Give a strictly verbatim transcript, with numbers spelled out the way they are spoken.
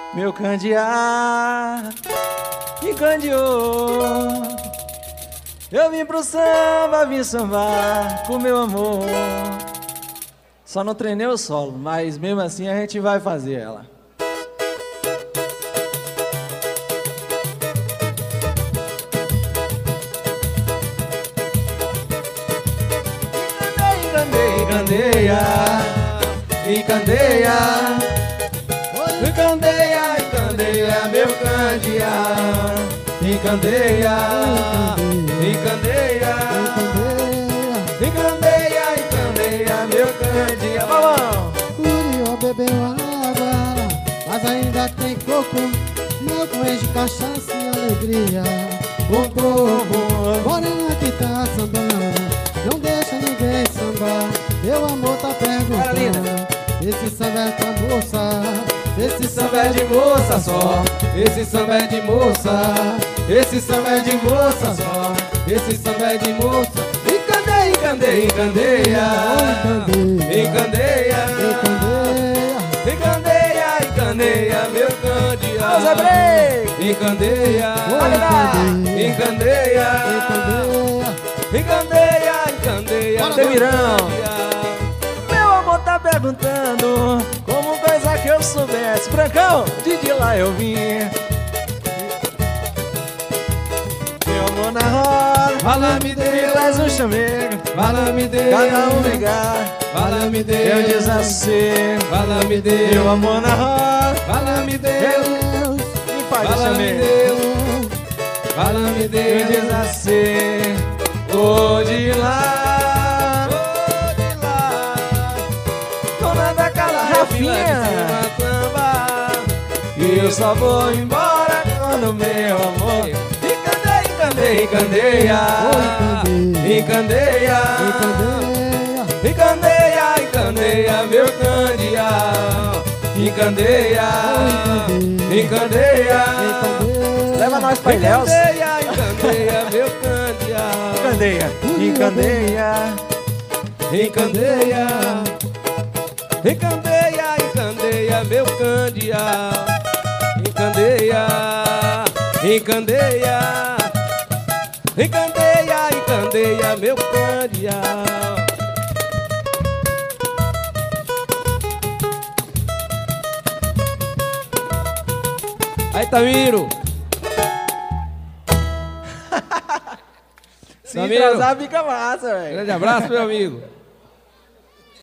meu candear me candeou. Eu vim pro samba, vim sambar com meu amor. Só não treinei o solo, mas mesmo assim a gente vai fazer ela. Encandeia, encandeia, encandeia, encandeia, meu candear. Encandeia, encandeia, encandeia, encandeia, meu candear. Vamos! Curió bebeu água, mas ainda tem coco. Meu coelho de cachaça e alegria. O povo, morena que tá sambando, não deixa ninguém sambar. Meu amor tá perguntando, esse samba é pra moça, esse samba é de moça só, esse samba é de moça, esse samba é de moça só, esse samba é de moça. Encandeia, encandeia, encandeia, encandeia, encandeia, encandeia, meu candear. Encandeia, encandeia, encandeia, encandeia, Demirão. Meu amor tá perguntando como coisa que eu soubesse. Brancão, de de lá eu vim. Meu amor na roda, fala-me Deus, traz um chamego, fala-me Deus, cada um ligar, fala-me Deus, eu diz assim, fala-me Deus. Meu amor na roda, fala-me Deus, me faz o chamego, fala-me Deus, eu diz assim, vou de lá, vou de lá, dona da casa Rafinha, e eu só vou embora quando meu amor encandeia, encandeia, encandeia, encandeia, encandeia, meu candear. Encandeia, encandeia, leva nós pra Ilhéus. Encandeia, encandeia, meu candear. Encandeia, encandeia, encandeia, encandeia, encandeia, meu candear. Encandeia, encandeia, encandeia, encandeia, meu candear. Aí, Tamiro. Se atrasar, fica massa, velho. Grande abraço, meu amigo.